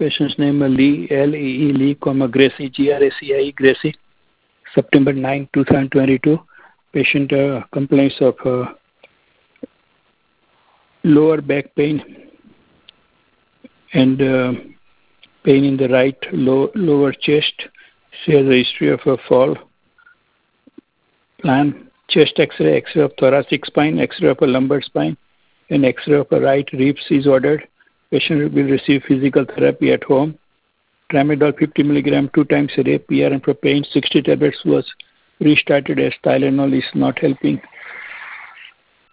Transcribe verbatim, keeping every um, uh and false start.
Patient's name Lee, L E E Lee, comma Gracie, G R A C I E, Gracie. September ninth, two thousand twenty-two. Patient uh, complains of uh, lower back pain and uh, pain in the right low, lower chest. She has a history of a fall. Plan chest X-ray, X-ray of thoracic spine, X-ray of a lumbar spine, and X-ray of a right ribs is ordered. Patient will receive physical therapy at home. Tramadol fifty milligram two times a day. P R N for pain sixty tablets was restarted as Tylenol is not helping.